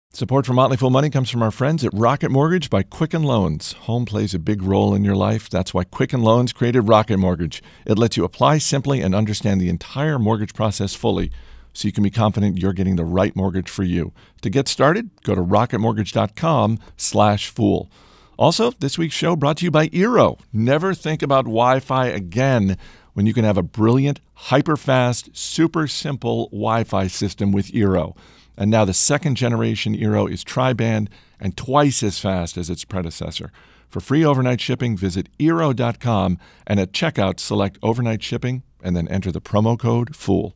Support for Motley Fool Money comes from our friends at Rocket Mortgage by Quicken Loans. Home plays a big role in your life. That's why Quicken Loans created Rocket Mortgage. It lets you apply simply and understand the entire mortgage process fully, so you can be confident you're getting the right mortgage for you. To get started, go to rocketmortgage.com/fool. Also, this week's show brought to you by Eero. Never think about Wi-Fi again when you can have a brilliant, hyper-fast, super simple Wi-Fi system with Eero. And now the second-generation Eero is tri-band and twice as fast as its predecessor. For free overnight shipping, visit Eero.com and at checkout, select overnight shipping and then enter the promo code FOOL.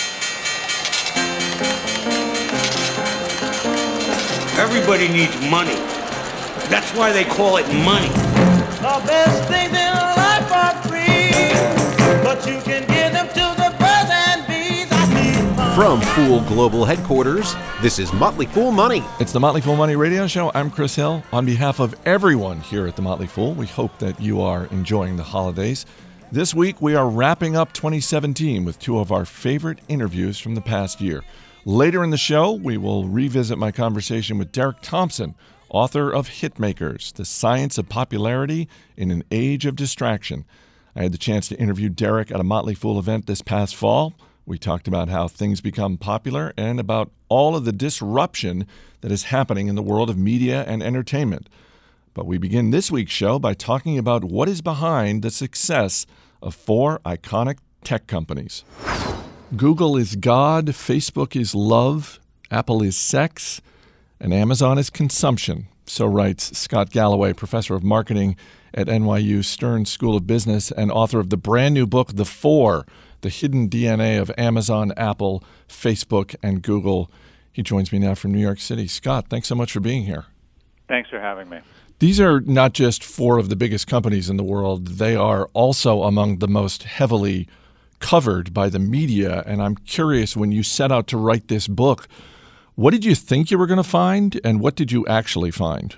Everybody needs money. That's why they call it money. The best things in life are free, but you can give them to the birds and bees. From Fool Global Headquarters, this is Motley Fool Money. It's the Motley Fool Money Radio Show. I'm Chris Hill. On behalf of everyone here at the Motley Fool, we hope that you are enjoying the holidays. This week, we are wrapping up 2017 with two of our favorite interviews from the past year. Later in the show, we will revisit my conversation with Derek Thompson, author of Hitmakers, The Science of Popularity in an Age of Distraction. I had the chance to interview Derek at a Motley Fool event this past fall. We talked about how things become popular and about all of the disruption that is happening in the world of media and entertainment. But we begin this week's show by talking about what is behind the success of four iconic tech companies. Google is God, Facebook is love, Apple is sex, and Amazon is consumption. So writes Scott Galloway, professor of marketing at NYU Stern School of Business and author of the brand new book, The Four, The Hidden DNA of Amazon, Apple, Facebook, and Google. He joins me now from New York City. Scott, thanks so much for being here. Thanks for having me. These are not just four of the biggest companies in the world. They are also among the most heavily covered by the media. And I'm curious, when you set out to write this book, what did you think you were going to find, and what did you actually find?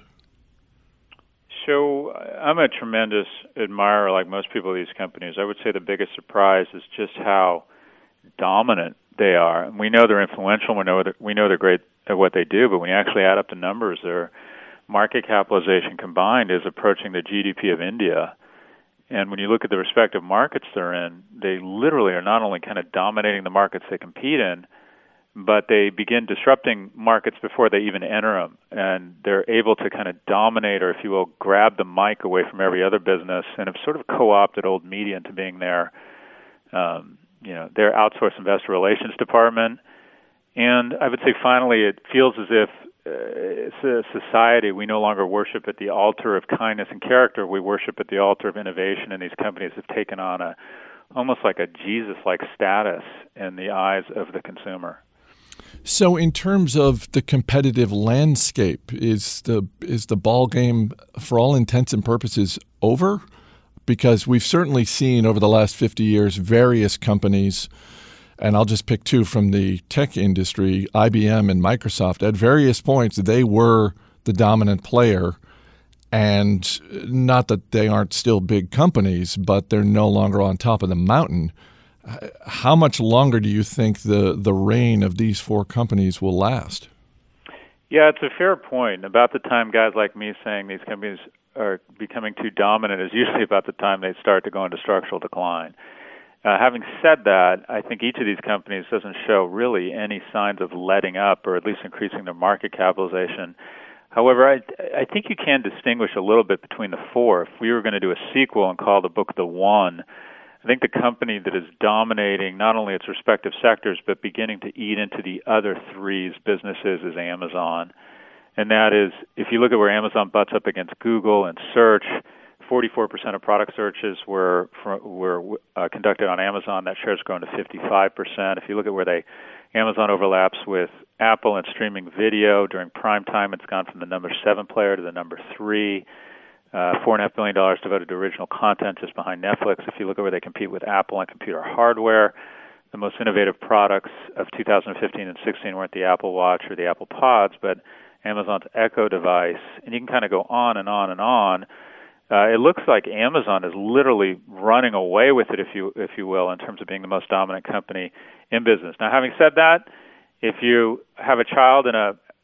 So I'm a tremendous admirer, like most people of these companies. I would say the biggest surprise is just how dominant they are. And we know they're influential. We know they're great at what they do, but when you actually add up the numbers, their market capitalization combined is approaching the GDP of India. And when you look at the respective markets they're in, they literally are not only kind of dominating the markets they compete in, but they begin disrupting markets before they even enter them. And they're able to kind of dominate, or if you will, grab the mic away from every other business, and have sort of co-opted old media into being their outsourced investor relations department. And I would say finally it feels as if it's a society, we no longer worship at the altar of kindness and character. We worship at the altar of innovation, and these companies have taken on almost like a Jesus-like status in the eyes of the consumer. So in terms of the competitive landscape, is the ball game, for all intents and purposes, over? Because we've certainly seen over the last 50 years various companies, and I'll just pick two from the tech industry, IBM and Microsoft. At various points, they were the dominant player, and not that they aren't still big companies, but they're no longer on top of the mountain. How much longer do you think the reign of these four companies will last? Yeah, it's a fair point. About the time guys like me saying these companies are becoming too dominant is usually about the time they start to go into structural decline. Having said that, I think each of these companies doesn't show really any signs of letting up, or at least increasing their market capitalization. However, I think you can distinguish a little bit between the four. If we were going to do a sequel and call the book The One, I think the company that is dominating not only its respective sectors, but beginning to eat into the other three's businesses is Amazon. And that is, if you look at where Amazon butts up against Google and search, 44% of product searches were conducted on Amazon. That share has grown to 55%. If you look at where Amazon overlaps with Apple and streaming video during prime time, it's gone from the number 7 player to the number 3. $4.5 billion devoted to original content just behind Netflix. If you look at where they compete with Apple and computer hardware, the most innovative products of 2015 and 16 weren't the Apple Watch or the Apple Pods, but Amazon's Echo device. And you can kind of go on and on and on. It looks like Amazon is literally running away with it, if you will, in terms of being the most dominant company in business. Now, having said that, if you have a child in a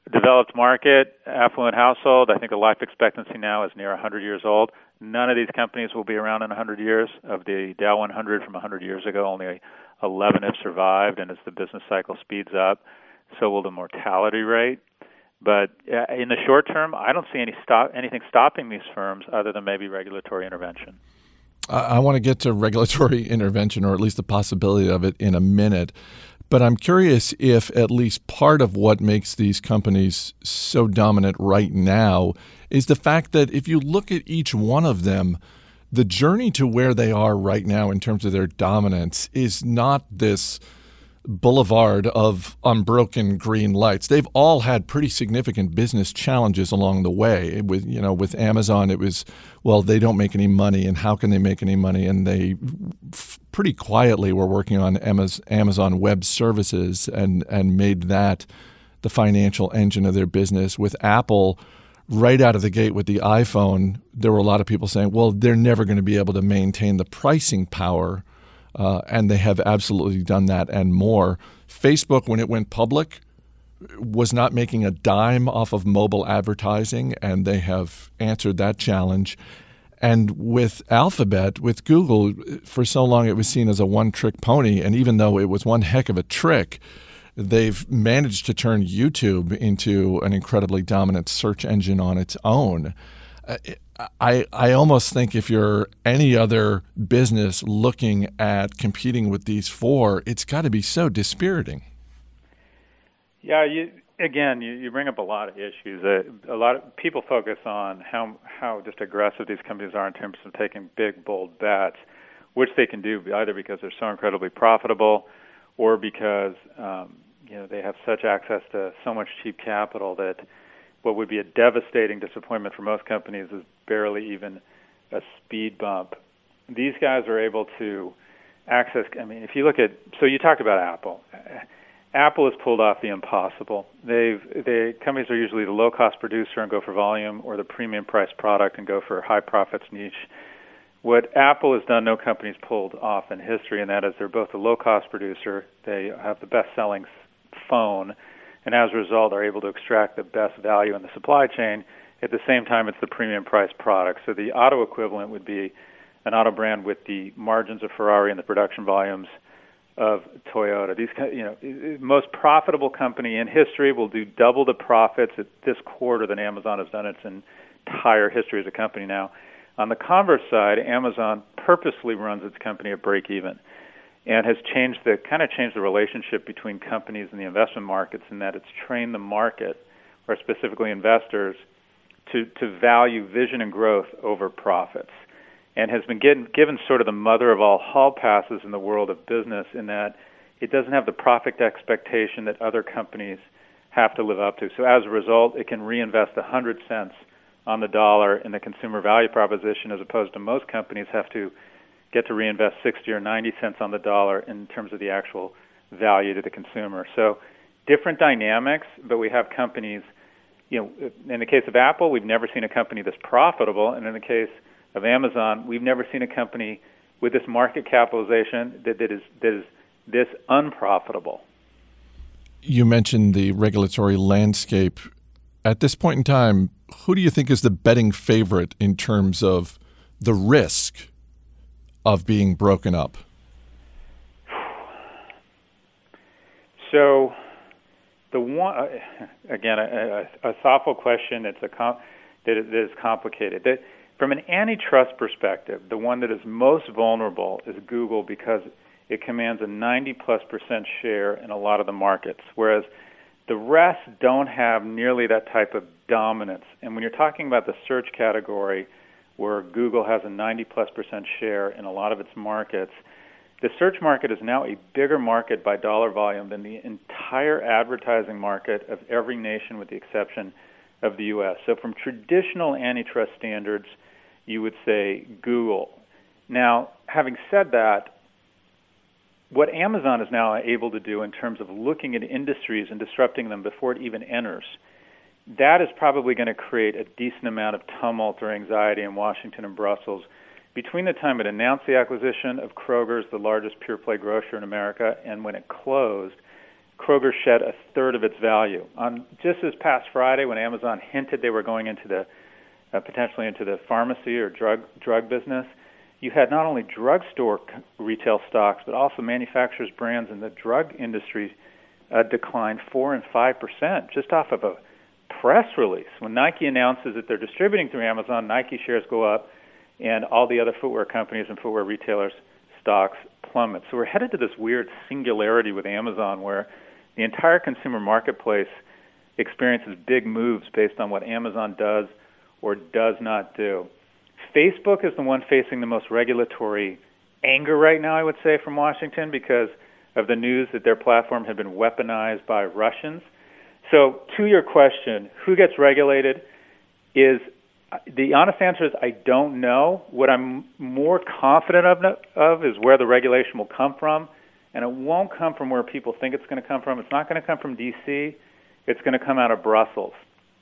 developed market, affluent household, I think the life expectancy now is near 100 years old. None of these companies will be around in 100 years. Of the Dow 100 from 100 years ago, only 11 have survived, and as the business cycle speeds up, so will the mortality rate. But in the short term, I don't see anything stopping these firms other than maybe regulatory intervention. I want to get to regulatory intervention, or at least the possibility of it, in a minute. But I'm curious if at least part of what makes these companies so dominant right now is the fact that if you look at each one of them, the journey to where they are right now in terms of their dominance is not this boulevard of unbroken green lights. They've all had pretty significant business challenges along the way. With Amazon, it was, well, they don't make any money, and how can they make any money? And they pretty quietly were working on Amazon Web Services and made that the financial engine of their business. With Apple, right out of the gate with the iPhone, there were a lot of people saying, well, they're never going to be able to maintain the pricing power. And they have absolutely done that and more. Facebook, when it went public, was not making a dime off of mobile advertising, and they have answered that challenge. And with Alphabet, with Google, for so long it was seen as a one-trick pony, and even though it was one heck of a trick, they've managed to turn YouTube into an incredibly dominant search engine on its own. I almost think if you're any other business looking at competing with these four, it's got to be so dispiriting. Yeah, you bring up a lot of issues. A lot of people focus on how just aggressive these companies are in terms of taking big, bold bets, which they can do either because they're so incredibly profitable or because they have such access to so much cheap capital that what would be a devastating disappointment for most companies is barely even a speed bump. These guys are able to access, if you look at, so you talked about Apple. Apple has pulled off the impossible. Companies are usually the low-cost producer and go for volume, or the premium price product and go for high profits niche. What Apple has done, no company's pulled off in history, and that is they're both a low-cost producer, they have the best-selling phone, and as a result are able to extract the best value in the supply chain. At the same time, it's the premium price product. So the auto equivalent would be an auto brand with the margins of Ferrari and the production volumes of Toyota. These, most profitable company in history will do double the profits at this quarter than Amazon has done its entire history as a company now. On the converse side, Amazon purposely runs its company at break even, and has changed the relationship between companies and the investment markets, in that it's trained the market, or specifically investors, to value vision and growth over profits, and has been given sort of the mother of all hall passes in the world of business, in that it doesn't have the profit expectation that other companies have to live up to. So as a result, it can reinvest 100 cents on the dollar in the consumer value proposition, as opposed to most companies have to get to reinvest 60 or 90 cents on the dollar in terms of the actual value to the consumer. So different dynamics, but we have companies, in the case of Apple, we've never seen a company that's profitable, and in the case of Amazon, we've never seen a company with this market capitalization that is this unprofitable. You mentioned the regulatory landscape. At this point in time, who do you think is the betting favorite in terms of the risk of being broken up? So, the one again, a thoughtful question. That is complicated. From an antitrust perspective, the one that is most vulnerable is Google, because it commands a 90+% share in a lot of the markets, whereas the rest don't have nearly that type of dominance. And when you're talking about the search category, where Google has a 90+% share in a lot of its markets, the search market is now a bigger market by dollar volume than the entire advertising market of every nation with the exception of the U.S. So from traditional antitrust standards, you would say Google. Now, having said that, what Amazon is now able to do in terms of looking at industries and disrupting them before it even enters, that is probably going to create a decent amount of tumult or anxiety in Washington and Brussels between the time it announced the acquisition of Kroger's, the largest pure-play grocer in America, and when it closed. Kroger shed a third of its value. On just this past Friday, when Amazon hinted they were going into the potentially into the pharmacy or drug business, you had not only drugstore retail stocks, but also manufacturers' brands in the drug industry declined 4% and 5% just off of a press release. When Nike announces that they're distributing through Amazon, Nike shares go up, and all the other footwear companies and footwear retailers' stocks plummet. So we're headed to this weird singularity with Amazon where the entire consumer marketplace experiences big moves based on what Amazon does or does not do. Facebook is the one facing the most regulatory anger right now, I would say, from Washington because of the news that their platform had been weaponized by Russians. So to your question, who gets regulated is the honest answer is I don't know. What I'm more confident of is where the regulation will come from, and it won't come from where people think it's going to come from. It's not going to come from D.C. It's going to come out of Brussels.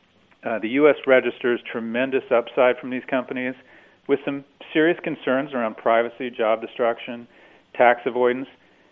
The U.S. registers tremendous upside from these companies with some serious concerns around privacy, job destruction, tax avoidance.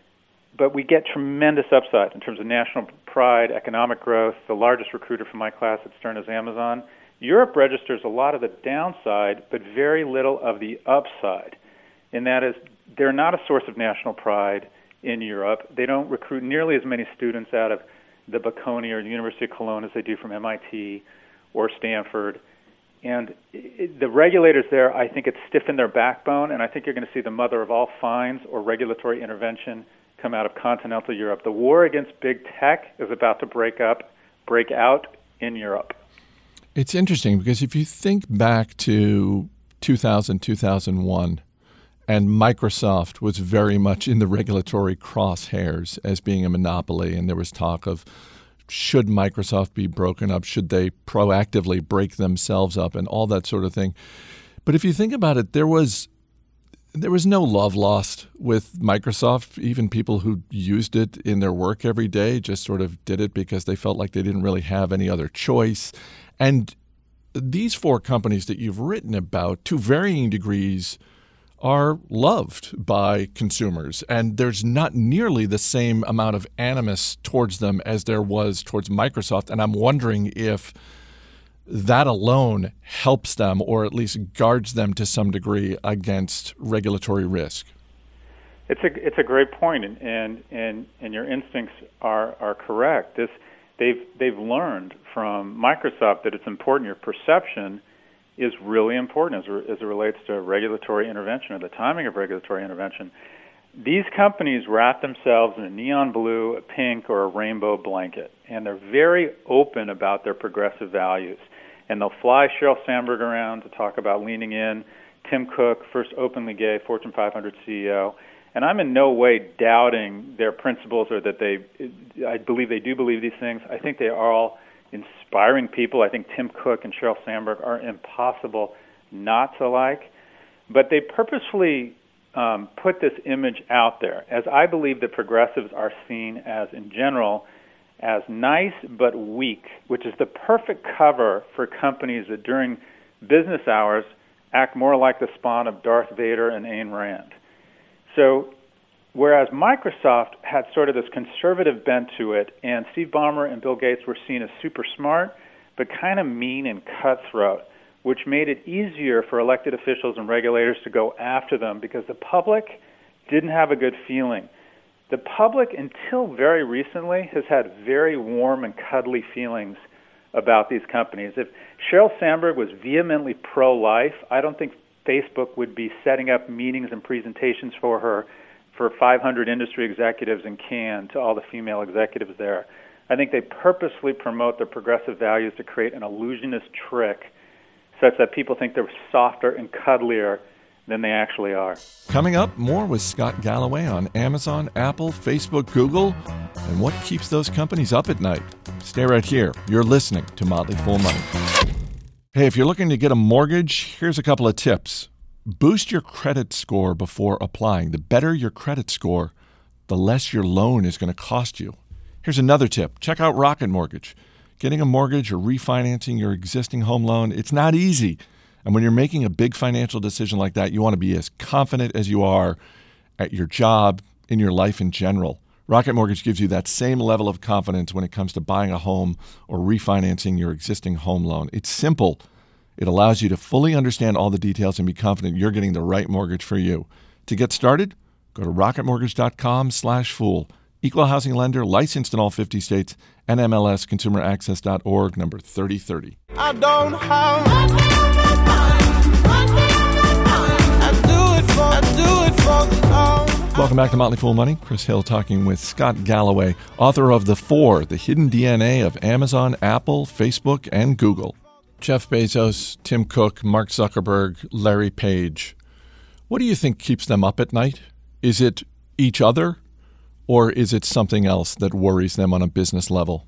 But we get tremendous upside in terms of national pride, economic growth. The largest recruiter for my class at Stern is Amazon. Europe registers a lot of the downside, but very little of the upside. And that is, they're not a source of national pride in Europe. They don't recruit nearly as many students out of the Bocconi or the University of Cologne as they do from MIT or Stanford. And the regulators there, I think it's stiffened their backbone, and I think you're going to see the mother of all fines or regulatory intervention come out of continental Europe. The war against big tech is about to break out in Europe. It's interesting because if you think back to 2000, 2001, and Microsoft was very much in the regulatory crosshairs as being a monopoly, and there was talk of should Microsoft be broken up, should they proactively break themselves up, and all that sort of thing. But if you think about it, there was no love lost with Microsoft. Even people who used it in their work every day just sort of did it because they felt like they didn't really have any other choice. And these four companies that you've written about, to varying degrees, are loved by consumers. And there's not nearly the same amount of animus towards them as there was towards Microsoft. And I'm wondering if that alone helps them or at least guards them to some degree against regulatory risk. It's a great point, and your instincts are correct. They've learned from Microsoft that it's important. Your perception is really important as it relates to regulatory intervention or the timing of regulatory intervention. These companies wrap themselves in a neon blue, a pink, or a rainbow blanket, and they're very open about their progressive values. And they'll fly Sheryl Sandberg around to talk about leaning in, Tim Cook, first openly gay Fortune 500 CEO. And I'm in no way doubting their principles or that I believe they do believe these things. I think they are all inspiring people. I think Tim Cook and Sheryl Sandberg are impossible not to like. But they purposefully put this image out there, as I believe that progressives are seen as, in general, as nice but weak, which is the perfect cover for companies that during business hours act more like the spawn of Darth Vader and Ayn Rand. So whereas Microsoft had sort of this conservative bent to it, and Steve Ballmer and Bill Gates were seen as super smart, but kind of mean and cutthroat, which made it easier for elected officials and regulators to go after them because the public didn't have a good feeling. The public, until very recently, has had very warm and cuddly feelings about these companies. If Sheryl Sandberg was vehemently pro-life, I don't think Facebook would be setting up meetings and presentations for her for 500 industry executives in Cannes to all the female executives there. I think they purposely promote their progressive values to create an illusionist trick such that people think they're softer and cuddlier than they actually are. Coming up, more with Scott Galloway on Amazon, Apple, Facebook, Google, and what keeps those companies up at night. Stay right here. You're listening to Motley Fool Money. Hey, if you're looking to get a mortgage, here's a couple of tips. Boost your credit score before applying. The better your credit score, the less your loan is going to cost you. Here's another tip. Check out Rocket Mortgage. Getting a mortgage or refinancing your existing home loan, it's not easy. And when you're making a big financial decision like that, you want to be as confident as you are at your job, in your life in general. Rocket Mortgage gives you that same level of confidence when it comes to buying a home or refinancing your existing home loan. It's simple. It allows you to fully understand all the details and be confident you're getting the right mortgage for you. To get started, go to rocketmortgage.com/fool. Equal housing lender, licensed in all 50 states, NMLS consumeraccess.org, number 3030. I don't have I do it for the love. Welcome back to Motley Fool Money. Chris Hill talking with Scott Galloway, author of The Four, The Hidden DNA of Amazon, Apple, Facebook, and Google. Jeff Bezos, Tim Cook, Mark Zuckerberg, Larry Page. What do you think keeps them up at night? Is it each other, or is it something else that worries them on a business level?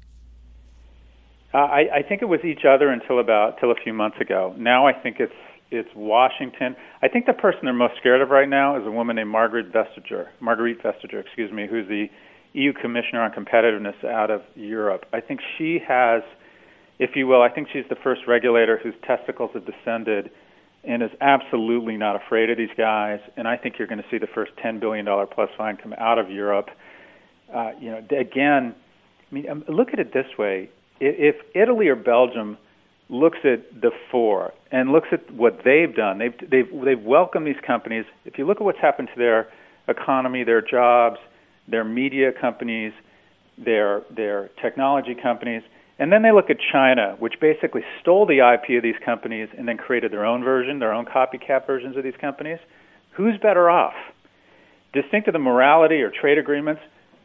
I think it was each other until a few months ago. Now I think it's Washington. I think the person they're most scared of right now is a woman named Marguerite Vestager, who's the EU Commissioner on Competitiveness out of Europe. I think she has, if you will, I think she's the first regulator whose testicles have descended and is absolutely not afraid of these guys. And I think you're going to see the first $10 billion plus fine come out of Europe. Again, I mean, look at it this way. If Italy or Belgium looks at the four and looks at what they've done, they've welcomed these companies. If you look at what's happened to their economy, their jobs, their media companies, their technology companies, and then they look at China, which basically stole the IP of these companies and then created their own version, their own copycat versions of these companies. Who's better off? Distinct of the morality or trade agreements,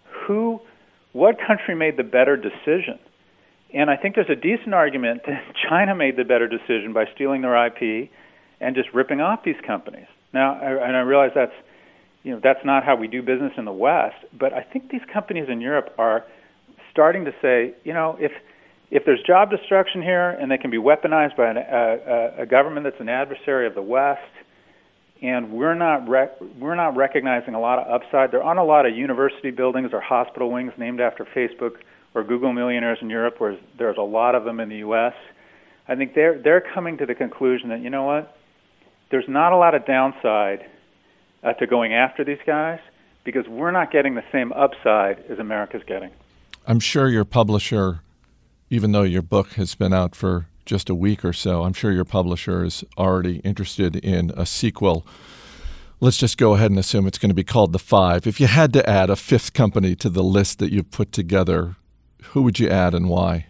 what country made the better decision? And I think there's a decent argument that China made the better decision by stealing their IP and just ripping off these companies. Now, I realize that's not how we do business in the West, but I think these companies in Europe are starting to say, if there's job destruction here and they can be weaponized by a government that's an adversary of the West, and we're not recognizing a lot of upside. There aren't a lot of university buildings or hospital wings named after Facebook or Google millionaires in Europe, whereas there's a lot of them in the U.S. I think they're coming to the conclusion that, you know what, there's not a lot of downside to going after these guys because we're not getting the same upside as America's getting. I'm sure your publisher, even though your book has been out for just a week or so, I'm sure your publisher is already interested in a sequel. Let's just go ahead and assume it's going to be called The Five. If you had to add a fifth company to the list that you've put together, who would you add and why?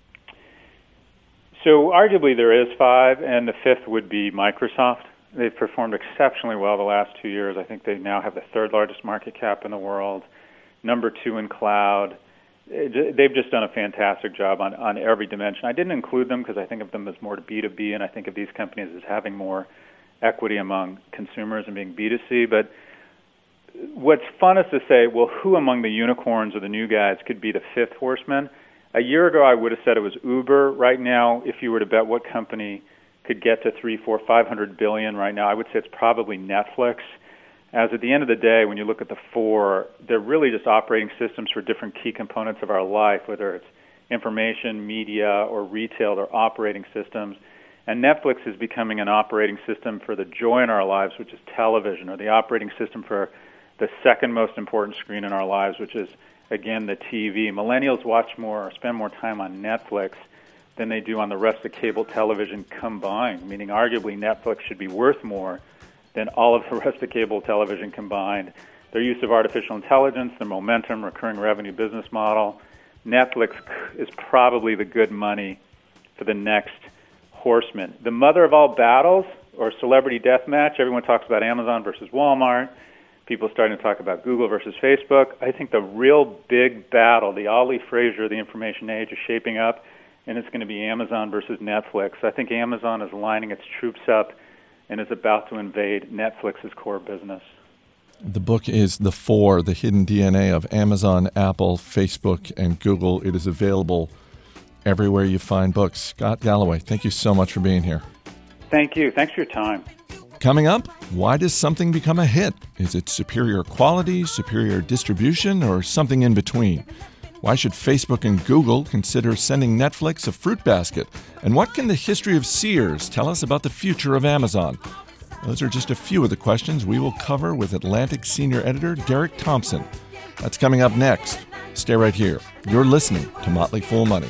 So arguably there is five, and the fifth would be Microsoft. They've performed exceptionally well the last 2 years. I think they now have the third largest market cap in the world, number 2 in cloud. They've just done a fantastic job on every dimension. I didn't include them because I think of them as more B2B, and I think of these companies as having more equity among consumers and being B2C. But what's fun is to say, well, who among the unicorns or the new guys could be the fifth horseman? A year ago, I would have said it was Uber. Right now, if you were to bet what company could get to 300, 400, 500 billion right now, I would say it's probably Netflix. As at the end of the day, when you look at the four, they're really just operating systems for different key components of our life, whether it's information, media, or retail. They're operating systems. And Netflix is becoming an operating system for the joy in our lives, which is television, or the operating system for the second most important screen in our lives, which is, again, the TV. Millennials watch more or spend more time on Netflix than they do on the rest of cable television combined, meaning arguably Netflix should be worth more than all of the rest of cable television combined. Their use of artificial intelligence, their momentum, recurring revenue business model. Netflix is probably the good money for the next horseman. The mother of all battles, or celebrity deathmatch, everyone talks about Amazon versus Walmart. People are starting to talk about Google versus Facebook. I think the real big battle, the Ali Frazier of the information age, is shaping up, and it's going to be Amazon versus Netflix. I think Amazon is lining its troops up and is about to invade Netflix's core business. The book is The Four, The Hidden DNA of Amazon, Apple, Facebook, and Google. It is available everywhere you find books. Scott Galloway, thank you so much for being here. Thank you. Thanks for your time. Coming up, why does something become a hit? Is it superior quality, superior distribution, or something in between? Why should Facebook and Google consider sending Netflix a fruit basket? And what can the history of Sears tell us about the future of Amazon? Those are just a few of the questions we will cover with Atlantic Senior Editor Derek Thompson That's coming up next. Stay right here. You're listening to Motley Fool Money.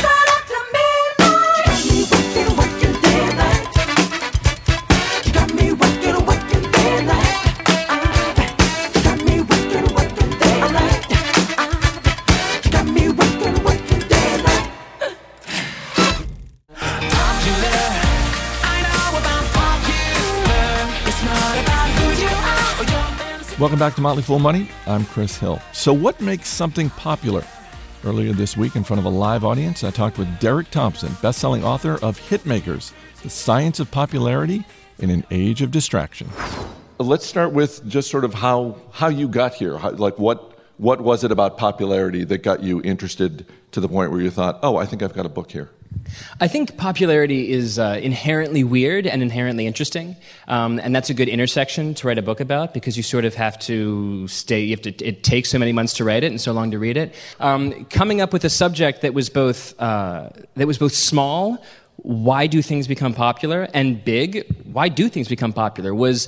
Welcome back to Motley Fool Money. I'm Chris Hill. So what makes something popular? Earlier this week, in front of a live audience, I talked with Derek Thompson, best-selling author of Hitmakers, The Science of Popularity in an Age of Distraction. Let's start with just sort of how you got here. What was it about popularity that got you interested to the point where you thought, oh, I think I've got a book here? I think popularity is inherently weird and inherently interesting, and that's a good intersection to write a book about because you sort of have to stay. It takes so many months to write it and so long to read it. Coming up with a subject that was both small. Why do things become popular? And big, why do things become popular? Was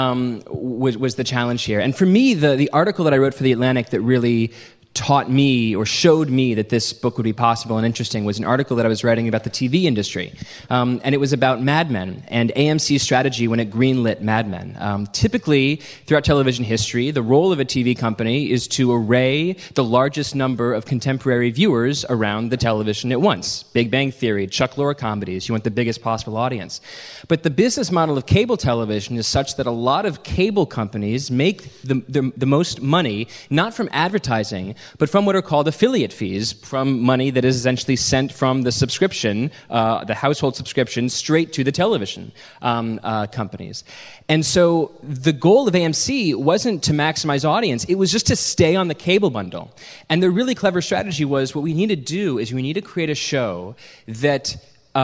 the challenge here. And for me, the article that I wrote for The Atlantic that really taught me or showed me that this book would be possible and interesting was an article that I was writing about the TV industry. And it was about Mad Men and AMC's strategy when it greenlit Mad Men. Typically, throughout television history, the role of a TV company is to array the largest number of contemporary viewers around the television at once. Big Bang Theory, Chuck Lorre comedies, you want the biggest possible audience. But the business model of cable television is such that a lot of cable companies make the most money, not from advertising, but from what are called affiliate fees, from money that is essentially sent from the subscription, the household subscription, straight to the television companies. And so the goal of AMC wasn't to maximize audience, it was just to stay on the cable bundle. And the really clever strategy was what we need to do is we need to create a show that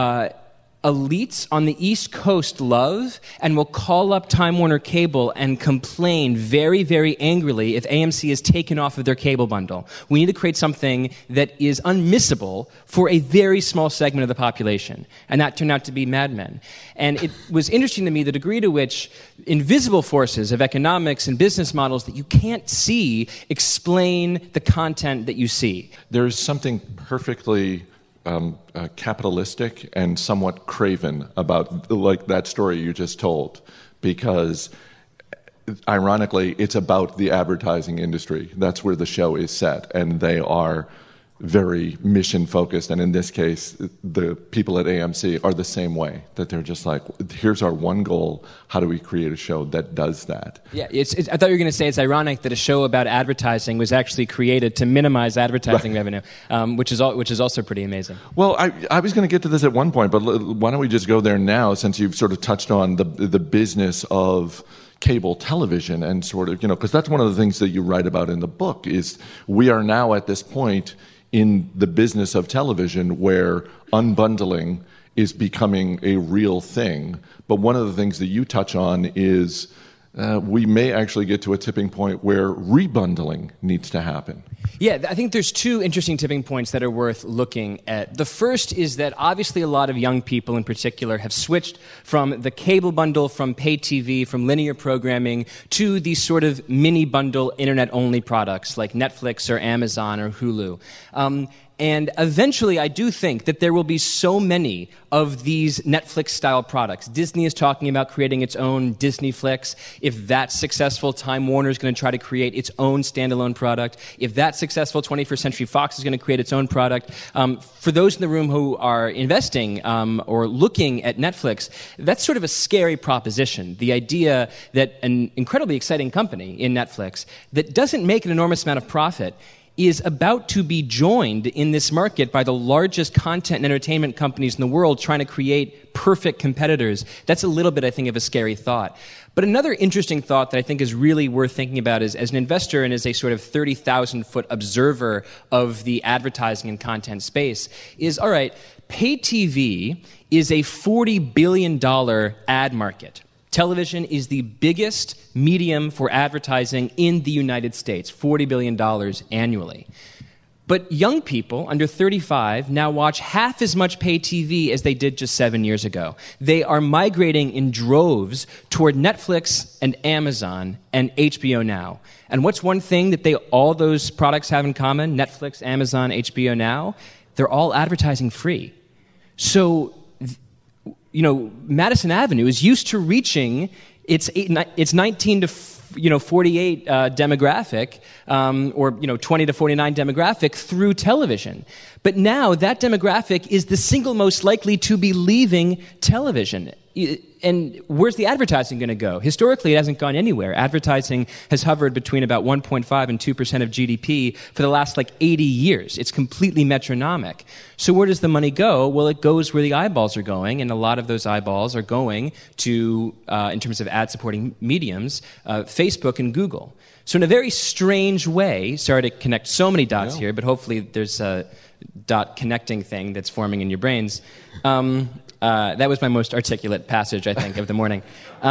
elites on the East Coast love and will call up Time Warner Cable and complain very, very angrily if AMC is taken off of their cable bundle. We need to create something that is unmissable for a very small segment of the population. And that turned out to be Mad Men. And it was interesting to me the degree to which invisible forces of economics and business models that you can't see explain the content that you see. There's something perfectly capitalistic and somewhat craven about like that story you just told, because ironically it's about the advertising industry. That's where the show is set, and they are very mission focused, and in this case the people at AMC are the same way, that they're just like, here's our one goal, how do we create a show that does that? Yeah, I thought you were going to say it's ironic that a show about advertising was actually created to minimize advertising revenue, which is also pretty amazing. Well, I was going to get to this at one point, but why don't we just go there now, since you've sort of touched on the business of cable television, and sort of, because that's one of the things that you write about in the book, is we are now at this point in the business of television where unbundling is becoming a real thing. But one of the things that you touch on is we may actually get to a tipping point where rebundling needs to happen. Yeah, I think there's two interesting tipping points that are worth looking at. The first is that obviously a lot of young people in particular have switched from the cable bundle, from pay TV, from linear programming, to these sort of mini bundle internet-only products like Netflix or Amazon or Hulu. And eventually, I do think that there will be so many of these Netflix-style products. Disney is talking about creating its own Disneyflix. If that's successful, Time Warner is going to try to create its own standalone product. If that's successful, 21st Century Fox is going to create its own product. For those in the room who are investing or looking at Netflix, that's sort of a scary proposition. The idea that an incredibly exciting company in Netflix that doesn't make an enormous amount of profit is about to be joined in this market by the largest content and entertainment companies in the world trying to create perfect competitors. That's a little bit, I think, of a scary thought. But another interesting thought that I think is really worth thinking about is, as an investor and as a sort of 30,000-foot observer of the advertising and content space, is, all right, pay TV is a $40 billion ad market. Television is the biggest medium for advertising in the United States, $40 billion annually. But young people under 35 now watch half as much pay TV as they did just 7 years ago. They are migrating in droves toward Netflix and Amazon and HBO Now. And what's one thing that all those products have in common? Netflix, Amazon, HBO Now? They're all advertising free. So, Madison Avenue is used to reaching its 19 to 48 demographic, or 20 to 49 demographic through television. But now that demographic is the single most likely to be leaving television. And where's the advertising going to go? Historically, it hasn't gone anywhere. Advertising has hovered between about 1.5 and 2% of GDP for the last 80 years. It's completely metronomic. So where does the money go? Well, it goes where the eyeballs are going, and a lot of those eyeballs are going to, in terms of ad-supporting mediums, Facebook and Google. So in a very strange way, sorry to connect so many dots here, but hopefully there's a dot connecting thing that's forming in your brains. That was my most articulate passage, I think, of the morning.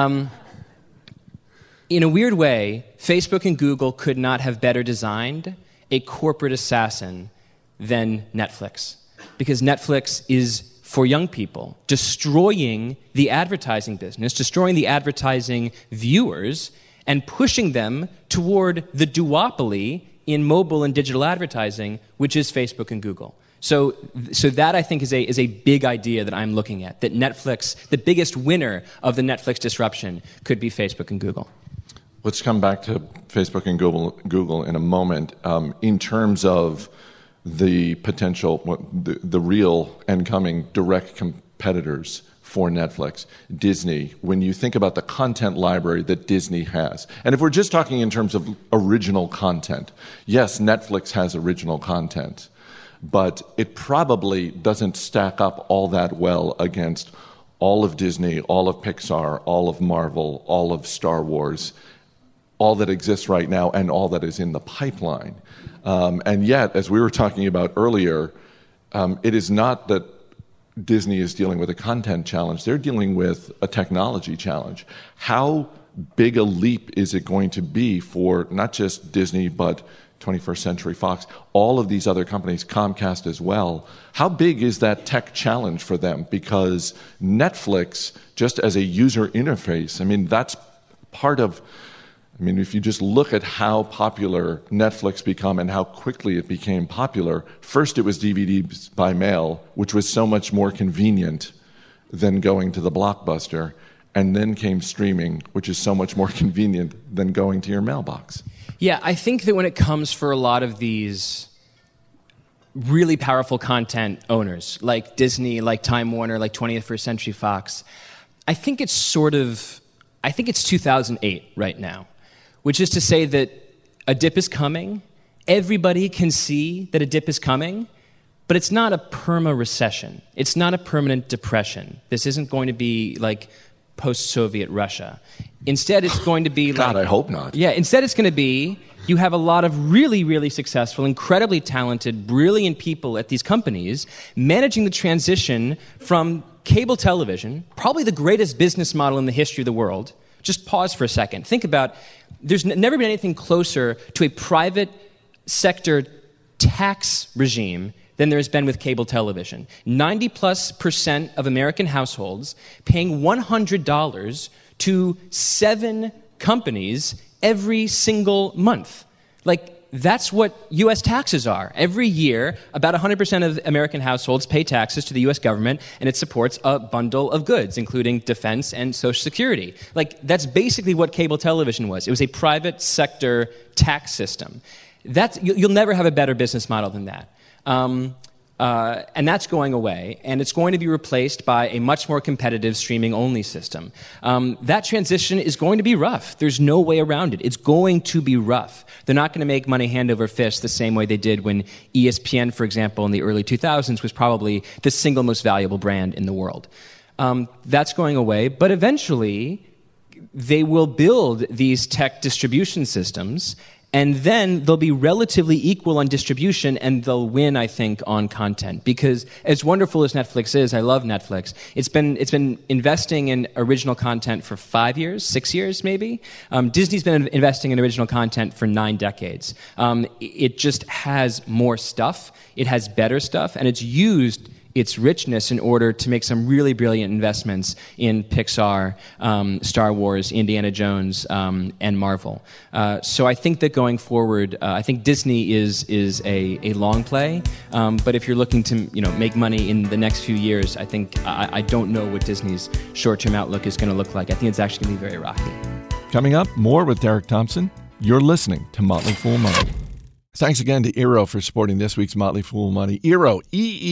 In a weird way, Facebook and Google could not have better designed a corporate assassin than Netflix. Because Netflix is, for young people, destroying the advertising business, destroying the advertising viewers, and pushing them toward the duopoly in mobile and digital advertising, which is Facebook and Google. So that, I think, is a big idea that I'm looking at, that Netflix, the biggest winner of the Netflix disruption, could be Facebook and Google. Let's come back to Facebook and Google in a moment. In terms of the potential, the real and coming direct competitors for Netflix, Disney, when you think about the content library that Disney has, and if we're just talking in terms of original content, yes, Netflix has original content, but it probably doesn't stack up all that well against all of Disney, all of Pixar, all of Marvel, all of Star Wars, all that exists right now, and all that is in the pipeline. And yet, as we were talking about earlier, it is not that Disney is dealing with a content challenge. They're dealing with a technology challenge. How big a leap is it going to be for not just Disney, but 21st Century Fox, all of these other companies, Comcast as well? How big is that tech challenge for them? Because Netflix, just as a user interface, that's part of, if you just look at how popular Netflix became and how quickly it became popular, first it was DVDs by mail, which was so much more convenient than going to the Blockbuster, and then came streaming, which is so much more convenient than going to your mailbox. Yeah, I think that when it comes for a lot of these really powerful content owners, like Disney, like Time Warner, like 21st Century Fox, I think it's 2008 right now, which is to say that a dip is coming. Everybody can see that a dip is coming, but it's not a perma-recession. It's not a permanent depression. This isn't going to be like post-Soviet Russia. Instead, it's going to be God, I hope not. Yeah, instead it's going to be, you have a lot of really, really successful, incredibly talented, brilliant people at these companies managing the transition from cable television, probably the greatest business model in the history of the world. Just pause for a second. Think about, there's never been anything closer to a private sector tax regime than there has been with cable television. 90+% of American households paying $100 to 7 companies every single month. That's what U.S. taxes are. Every year, about 100% of American households pay taxes to the U.S. government, and it supports a bundle of goods, including defense and Social Security. That's basically what cable television was. It was a private sector tax system. You'll never have a better business model than that. And that's going away, and it's going to be replaced by a much more competitive streaming-only system. That transition is going to be rough. There's no way around it. It's going to be rough. They're not going to make money hand over fist the same way they did when ESPN, for example, in the early 2000s was probably the single most valuable brand in the world. That's going away, but eventually they will build these tech distribution systems, And then they'll be relatively equal on distribution, and they'll win, I think, on content. Because as wonderful as Netflix is, I love Netflix. It's been investing in original content for 5 years, 6 years maybe. Disney's been investing in original content for 9 decades. It just has more stuff. It has better stuff, and it's used its richness in order to make some really brilliant investments in Pixar, Star Wars, Indiana Jones, and Marvel. So I think that going forward, I think Disney is a long play. But if you're looking to make money in the next few years, I think I don't know what Disney's short-term outlook is going to look like. I think it's actually going to be very rocky. Coming up, more with Derek Thompson. You're listening to Motley Fool Money. Thanks again to Eero for supporting this week's Motley Fool Money. Eero,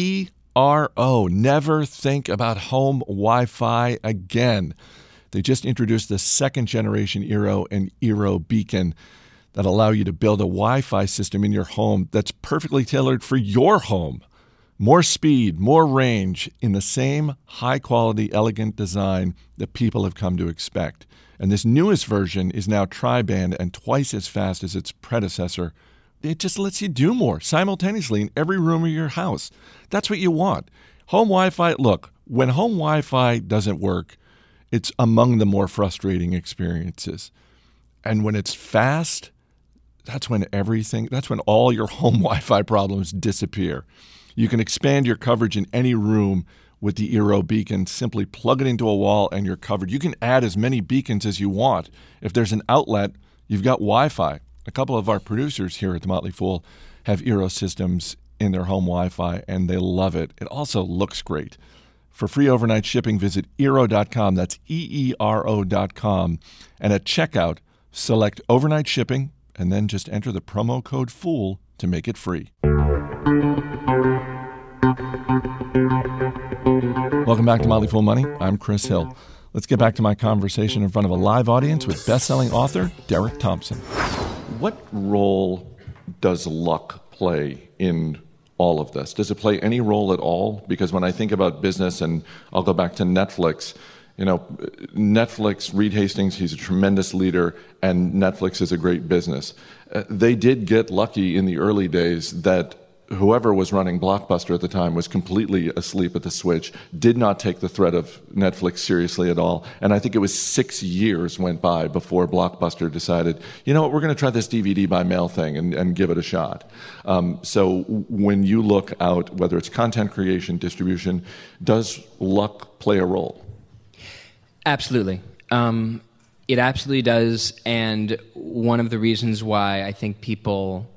EERO. Never think about home Wi-Fi again. They just introduced the second generation Eero and Eero Beacon that allow you to build a Wi-Fi system in your home that's perfectly tailored for your home. More speed, more range in the same high-quality, elegant design that people have come to expect. And this newest version is now tri-band and twice as fast as its predecessor. It just lets you do more simultaneously in every room of your house. That's what you want. Home Wi-Fi, look, when home Wi-Fi doesn't work, it's among the more frustrating experiences. And when it's fast, that's when all your home Wi-Fi problems disappear. You can expand your coverage in any room with the Eero Beacon. Simply plug it into a wall and you're covered. You can add as many beacons as you want. If there's an outlet, you've got Wi-Fi. A couple of our producers here at The Motley Fool have Eero systems in their home Wi-Fi, and they love it. It also looks great. For free overnight shipping, visit Eero.com. That's EERO.com. And at checkout, select overnight shipping, and then just enter the promo code FOOL to make it free. Welcome back to Motley Fool Money. I'm Chris Hill. Let's get back to my conversation in front of a live audience with best-selling author Derek Thompson. What role does luck play in all of this? Does it play any role at all? Because when I think about business, and I'll go back to Netflix, Netflix, Reed Hastings, he's a tremendous leader, and Netflix is a great business. They did get lucky in the early days that whoever was running Blockbuster at the time was completely asleep at the switch, did not take the threat of Netflix seriously at all. And I think it was 6 years went by before Blockbuster decided, you know what, we're going to try this DVD by mail thing and give it a shot. So when you look out, whether it's content creation, distribution, does luck play a role? Absolutely. It absolutely does. And one of the reasons why I think people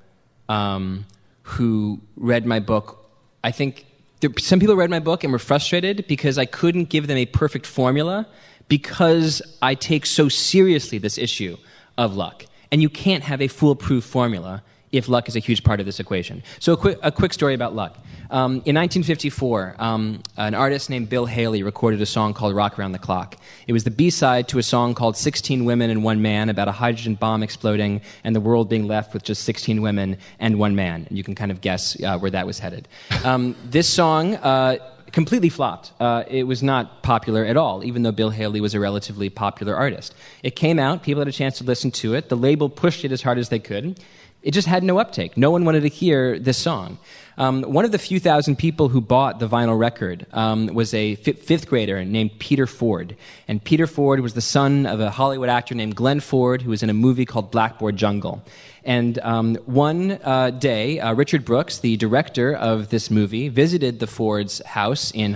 who read my book, I think some people read my book and were frustrated because I couldn't give them a perfect formula because I take so seriously this issue of luck. And you can't have a foolproof formula if luck is a huge part of this equation. So a quick story about luck. In 1954, an artist named Bill Haley recorded a song called Rock Around the Clock. It was the B-side to a song called 16 Women and One Man about a hydrogen bomb exploding and the world being left with just 16 women and one man. And you can kind of guess where that was headed. This song completely flopped. It was not popular at all, even though Bill Haley was a relatively popular artist. It came out, people had a chance to listen to it, the label pushed it as hard as they could. It just had no uptake. No one wanted to hear this song. One of the few thousand people who bought the vinyl record was a fifth grader named Peter Ford. And Peter Ford was the son of a Hollywood actor named Glenn Ford, who was in a movie called Blackboard Jungle. And one day, Richard Brooks, the director of this movie, visited the Fords' house in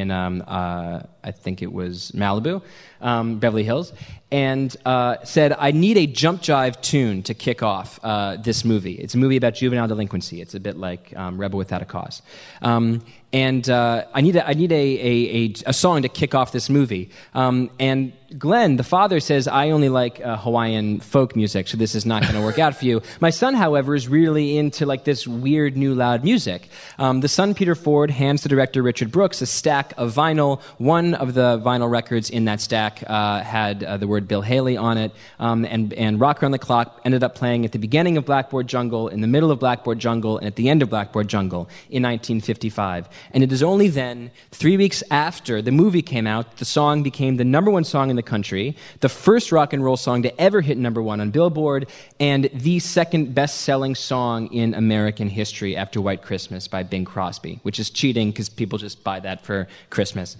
I think it was Malibu, Beverly Hills, and said, I need a jump jive tune to kick off this movie. It's a movie about juvenile delinquency. It's a bit like Rebel Without a Cause. And I need a song to kick off this movie. And Glenn, the father, says, I only like Hawaiian folk music, so this is not going to work out for you. My son, however, is really into like this weird new loud music. The son, Peter Ford, hands the director, Richard Brooks, a stack of vinyl. One of the vinyl records in that stack had the word Bill Haley on it, and Rock Around the Clock ended up playing at the beginning of Blackboard Jungle, in the middle of Blackboard Jungle, and at the end of Blackboard Jungle in 1955. And it is only then, 3 weeks after the movie came out, the song became the number one song in the country, the first rock and roll song to ever hit number one on Billboard, and the second best-selling song in American history after White Christmas by Bing Crosby, which is cheating because people just buy that for Christmas.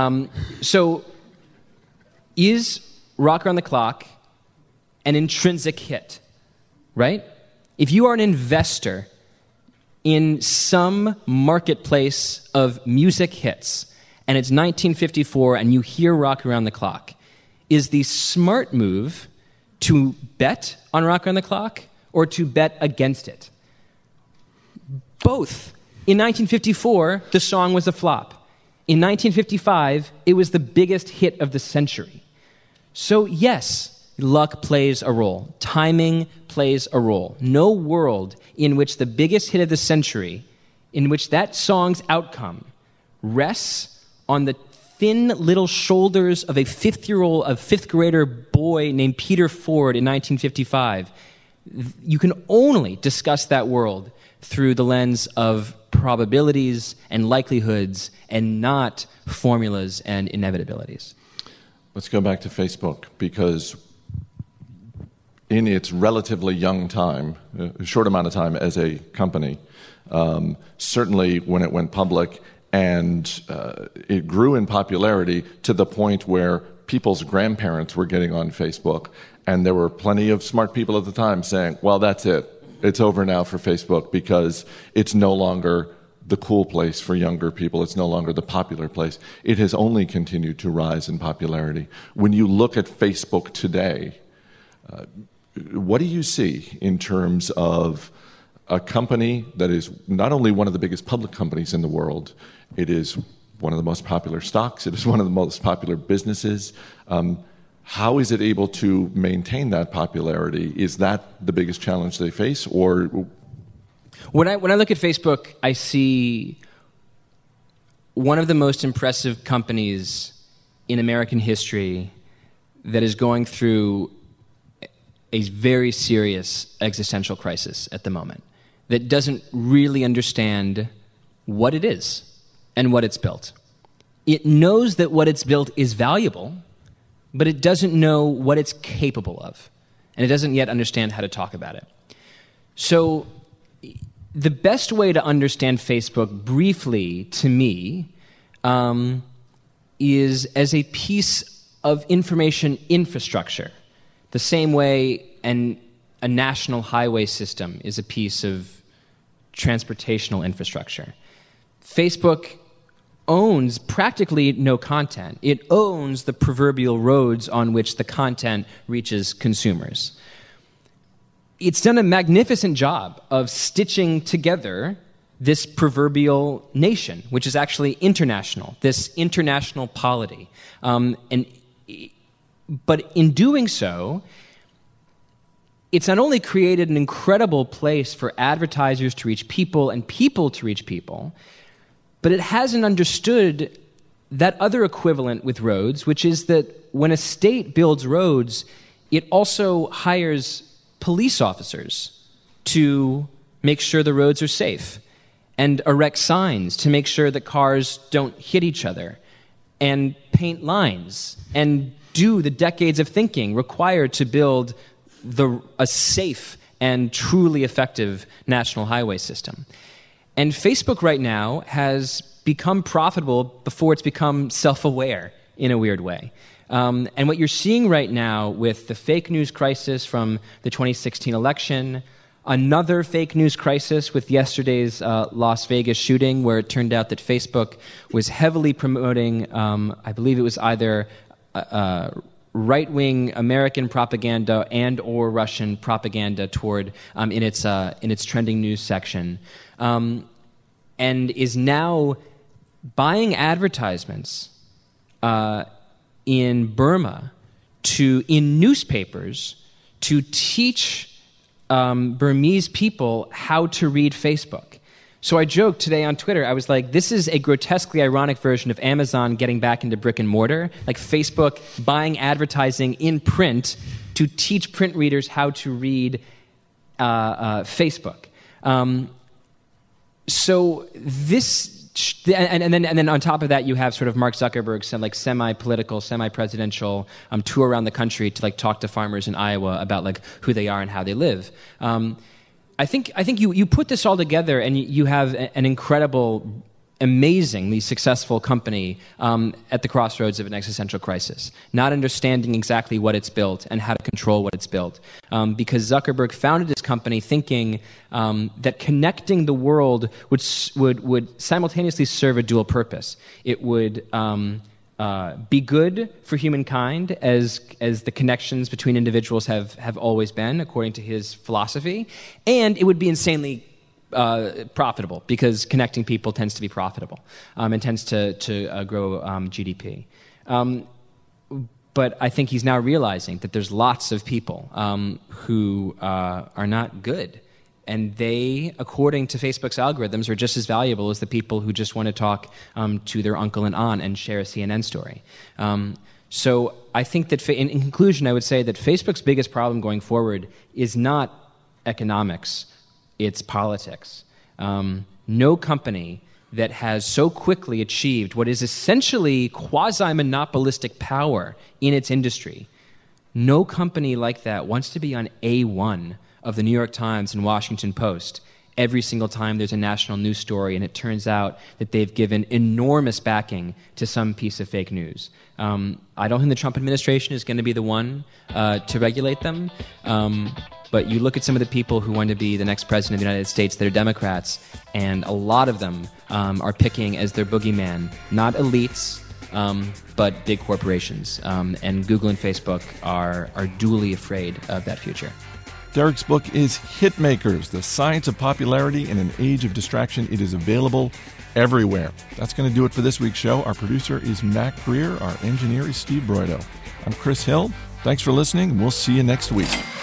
So is Rock Around the Clock an intrinsic hit, right? If you are an investor in some marketplace of music hits, and it's 1954 and you hear Rock Around the Clock, is the smart move to bet on Rock Around the Clock or to bet against it? Both. In 1954, the song was a flop. In 1955, it was the biggest hit of the century. So yes, luck plays a role. Timing plays a role. No world in which the biggest hit of the century, in which that song's outcome rests on the thin little shoulders of a fifth grader boy named Peter Ford in 1955, you can only discuss that world through the lens of probabilities and likelihoods and not formulas and inevitabilities. Let's go back to Facebook, because in its relatively young time, a short amount of time as a company, certainly when it went public, and it grew in popularity to the point where people's grandparents were getting on Facebook, and there were plenty of smart people at the time saying, well, that's it. It's over now for Facebook because it's no longer the cool place for younger people. It's no longer the popular place. It has only continued to rise in popularity. When you look at Facebook today, what do you see in terms of a company that is not only one of the biggest public companies in the world, it is one of the most popular stocks, it is one of the most popular businesses. How is it able to maintain that popularity? Is that the biggest challenge they face, or... When I look at Facebook, I see one of the most impressive companies in American history that is going through a very serious existential crisis at the moment, that doesn't really understand what it is and what it's built. It knows that what it's built is valuable, but it doesn't know what it's capable of, and it doesn't yet understand how to talk about it. So the best way to understand Facebook briefly, to me, is as a piece of information infrastructure, the same way a national highway system is a piece of transportational infrastructure. Facebook owns practically no content. It owns the proverbial roads on which the content reaches consumers. It's done a magnificent job of stitching together this proverbial nation, which is actually international, this international polity. But in doing so, it's not only created an incredible place for advertisers to reach people and people to reach people, but it hasn't understood that other equivalent with roads, which is that when a state builds roads, it also hires police officers to make sure the roads are safe, and erect signs to make sure that cars don't hit each other, and paint lines, and do the decades of thinking required to build a safe and truly effective national highway system. And Facebook right now has become profitable before it's become self-aware in a weird way. And what you're seeing right now with the fake news crisis from the 2016 election, another fake news crisis with yesterday's Las Vegas shooting, where it turned out that Facebook was heavily promoting, I believe it was either right-wing American propaganda and or Russian propaganda toward in its trending news section, and is now buying advertisements in Burma in newspapers to teach Burmese people how to read Facebook. So I joked today on Twitter, I was like, this is a grotesquely ironic version of Amazon getting back into brick and mortar, like Facebook buying advertising in print to teach print readers how to read Facebook. So this And then on top of that, you have sort of Mark Zuckerberg's like semi-political, semi-presidential tour around the country to like talk to farmers in Iowa about like who they are and how they live. I think you put this all together and you have an incredible, amazingly successful company at the crossroads of an existential crisis, not understanding exactly what it's built and how to control what it's built. Because Zuckerberg founded his company thinking that connecting the world would simultaneously serve a dual purpose. It would be good for humankind as the connections between individuals have always been, according to his philosophy, and it would be insanely profitable, because connecting people tends to be profitable and tends to grow GDP. But I think he's now realizing that there's lots of people who are not good. And they, according to Facebook's algorithms, are just as valuable as the people who just want to talk to their uncle and aunt and share a CNN story. So I think that, in conclusion, I would say that Facebook's biggest problem going forward is not economics, it's politics. No company that has so quickly achieved what is essentially quasi-monopolistic power in its industry, no company like that wants to be on A1 of the New York Times and Washington Post every single time there's a national news story and it turns out that they've given enormous backing to some piece of fake news. I don't think the Trump administration is going to be the one to regulate them. But you look at some of the people who want to be the next president of the United States that are Democrats, and a lot of them are picking as their boogeyman not elites, but big corporations. And Google and Facebook are duly afraid of that future. Derek's book is Hitmakers, The Science of Popularity in an Age of Distraction. It is available everywhere. That's going to do it for this week's show. Our producer is Mac Greer. Our engineer is Steve Broido. I'm Chris Hill. Thanks for listening. We'll see you next week.